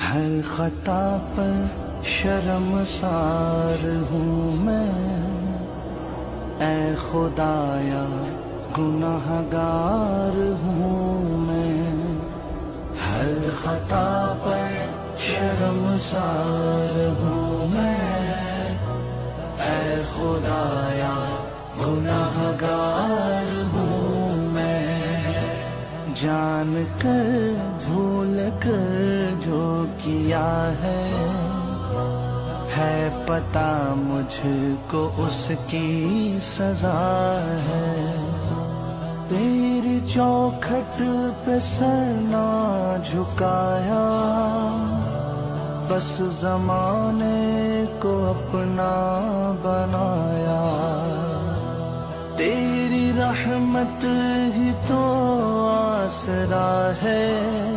ہر خطا پر شرمسار ہوں میں، اے خدایا گنہگار ہوں میں، ہر خطا پر شرمسار ہوں میں، اے خدایا گنہگار ہوں میں، جان کر بھول کر جو کیا ہے پتہ مجھ کو اس کی سزا ہے، تیری چوکھٹ پہ سر نہ جھکایا، بس زمانے کو اپنا بنایا، تیری رحمت ہی تو آسرا ہے،